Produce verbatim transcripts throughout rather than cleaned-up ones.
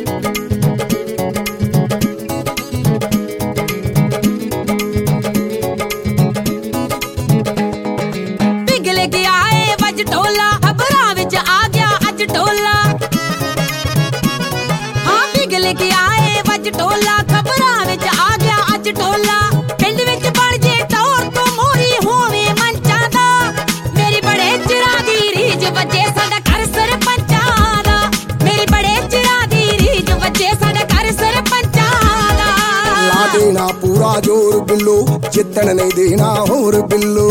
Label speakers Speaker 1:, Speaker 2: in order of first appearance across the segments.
Speaker 1: पिघल गया है वज टोला, खबरां विच आ गया अज टोला। हाँ पिघल गया है वज टोला, खबरां विच आ गया अज टोला। पिंड विच बण जे टौर तो मोरी होवे मंचां दा, मेरी बड़े चिरां दी रीझ वजे साडा घर सरपंचां दा। मेरी बड़े चिरां दी रीझ वजे साडा घर सरपंचां दा।
Speaker 2: ला देना पूरा जोर बिल्लो, जितन नहीं देना होर बिल्लो।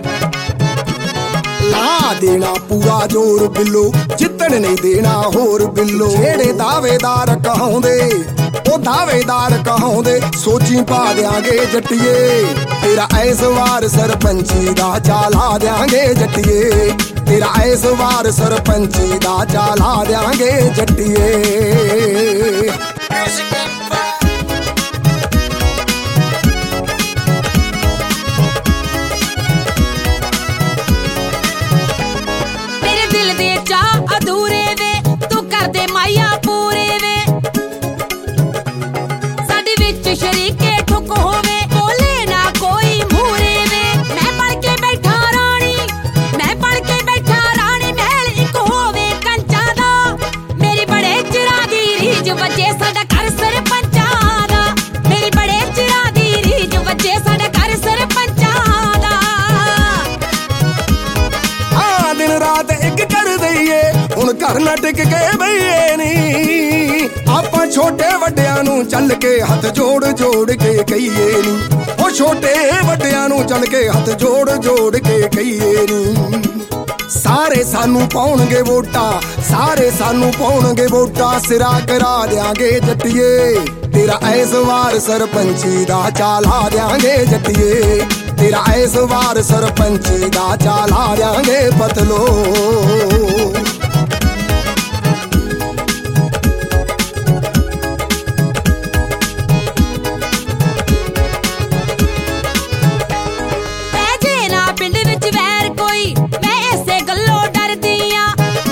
Speaker 2: ला देना पूरा जोर बिल्लो, जितन नहीं देना होर बिल्लो। जेड़े दावेदार कहाउंदे ओ दावेदार कहाउंदे, सोची पा देंगे जट्टिए तेरा इस वार सरपंची दा चाला देंगे जट्टिए। तेरा इस वार सरपंची दा चाला देंगे जट्टिए।
Speaker 1: मेरे दिल दे चा अधूरे वे, तू कर दे माया पूरे वे। साडे विच शरीके ठुक होवे, बोले ना कोई मूरे वे। मैं बण के बैठा रानी, मैं बण के बैठा रानी, महल इक होवे कंचां दा। मेरी बड़े चिरां दी रीझ वजे साडा घर सरपंचां दा। मेरी बड़े चिरां दी रीझ वजे साडा घर सरपंचां दा।
Speaker 2: हाँ दिन रात एक कर दईए, हुण घर ना टिक के बईए नी। आपां छोटे वड्डियां नूं चल के हथ जोड़ जोड़ के कहीए नी। ओ छोटे वड्डियां नूं चल के हथ जोड़ जोड़ के कहीए नी। सारे सानू पाउणगे वोटा, सारे सानू पाउणगे वोटा, सिरा करा देंगे जट्टिए तेरा इस वार सरपंची दा चाला देंगे जट्टिए। तेरा इस वार सरपंची दा चाला देंगे पतलो।
Speaker 1: पैजे ना पिंड विच वैर कोई, मैं इसे गल्लों डरदी आं।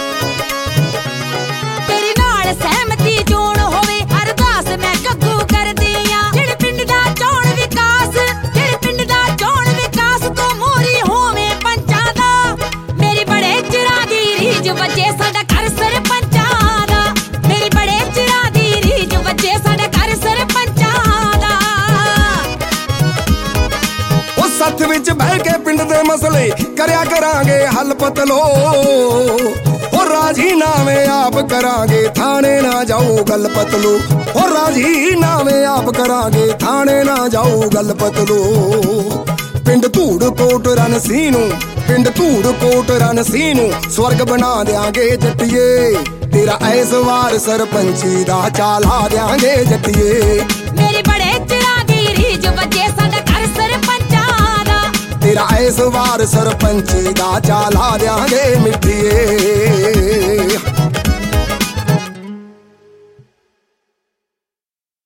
Speaker 1: तेरे नाल सहमति जोण होवे, अरदास मैं गग्गू करदी आं। जेड़े पिंड दा चोण विकास, जेड़े पिंड दा चोण विकास, तो मोरी होवे पंचां दा। मेरी बड़े चिरां दी रीझ वजे साडा घर सरपंचां दा। मेरी बड़े चिरां दी रीझ वजे साडा घर सरपंचां दा।
Speaker 2: ओ सत्थ विच बह के पिंड दे मसले करया करांगे हल पतलो। ओ राजीनामे आप करांगे, थाने ना जाओ गल पतलो। ओ राजीनामे आप करांगे, थाने ना जाओ गल पतलो। पिंड धूड़ कोट रन सीनू, पिंड धूड़ कोट रन सीनू, स्वर्ग बना देंगे जट्टिए तेरा इस वार सरपंची दा चाला देंगे जट्टिए।
Speaker 1: मेरी बड़े चिरां दी रीझ वजे साडा घर सरपंचां दा।
Speaker 2: तेरा इस वार सरपंची दा चाला देंगे मिट्टिए।